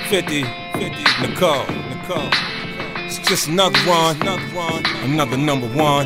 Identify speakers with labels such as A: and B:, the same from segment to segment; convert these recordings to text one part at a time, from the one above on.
A: 50, Nicole. It's just another one, another number one.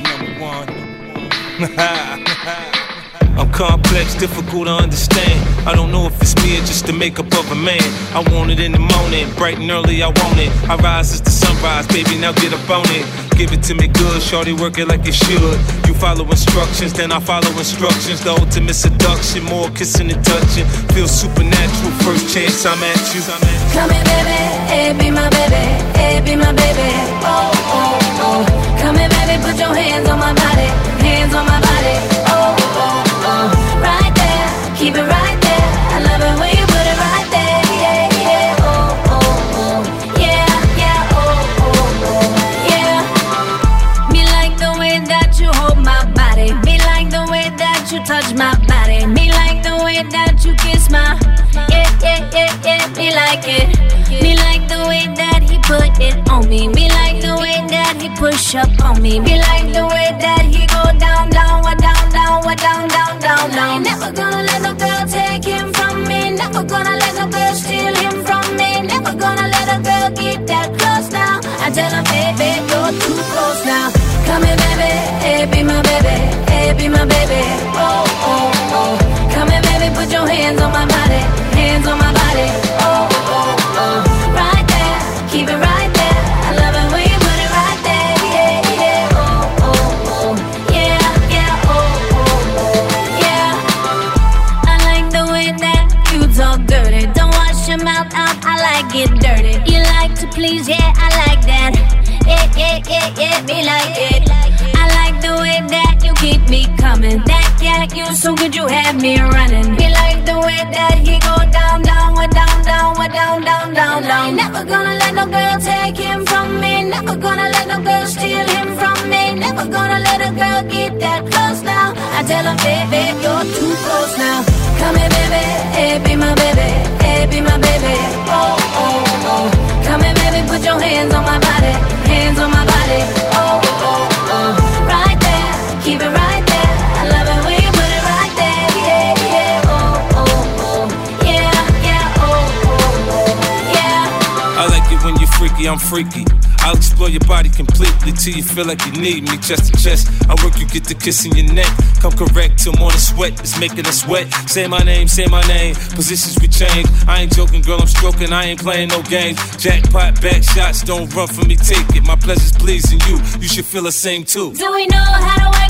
A: I'm complex, difficult to understand. I don't know if it's me or just the makeup of a man. I want it in the morning, bright and early, I want it. I rise as the sunrise, baby, now get up on it. Give it to me good, shorty, work it like it should. You follow instructions, then I follow instructions. The ultimate seduction, more kissing and touching. Feel supernatural, first chance I'm at you.
B: Come here, baby, hey, be my baby, hey, be my baby. Oh, oh, oh. Come here, baby, put your hands on my body, hands on my body. Oh, oh, oh. Right there, keep it right there. I love it when you put it right there. Yeah, yeah, oh, oh, oh. Yeah, yeah, oh, oh, oh. Yeah. Me like the way that you hold my body. Me like the way that you touch my body. Me like the way that you kiss my. Yeah, yeah, yeah, yeah. Me like it. Me like the way that he put it on me. Me like the way that he push up on me. Me like the way that he go down, down, down, down, down, down, down, down. Never gonna let no girl take him from me. Never gonna let no girl steal him from me. Never gonna let a girl get that close now. I tell her, baby, you're too close now. Come here, baby, hey, be my baby, hey, be my baby. Oh, oh, oh. Come here, baby, put your hands on my body, hands on my body. Oh, oh, oh. Right there, keep it right there. I love it when you put it right there. Yeah, yeah, oh, oh, oh. Yeah, yeah, oh, oh, oh. Yeah. I like the way that you talk dirty. Don't wash your mouth out, I like it dirty. You like to please, yeah, I like that. Yeah, yeah, yeah, yeah, me like it. I like the way that you keep me coming. That yeah, you so good, you have me running. Me like the way that he go down, down, down, down, down, down, down, down. Never gonna let no girl take him from me. Never gonna let no girl steal him from me. Never gonna let a girl get that close now. I tell her, baby, you're too close now. Come here, baby, hey, be my baby, hey, be my baby. Oh, oh, oh. Come here, baby, put your hands on my body, hands on my body. Oh, oh, oh. Right there, keep it right there. I love it when you put it right there. Yeah, yeah, oh, oh, oh. Yeah, yeah, oh, oh, oh. Yeah.
A: I like it when you're freaky, I'm freaky. I'll explore your body completely till you feel like you need me chest to chest. I work you get the kiss in your neck. Come correct till more than sweat is making us wet. Say my name, positions we change. I ain't joking, girl, I'm stroking, I ain't playing no games. Jackpot, back shots, don't run from me, take it. My pleasure's pleasing you, you should feel the same too.
B: Do we know how to work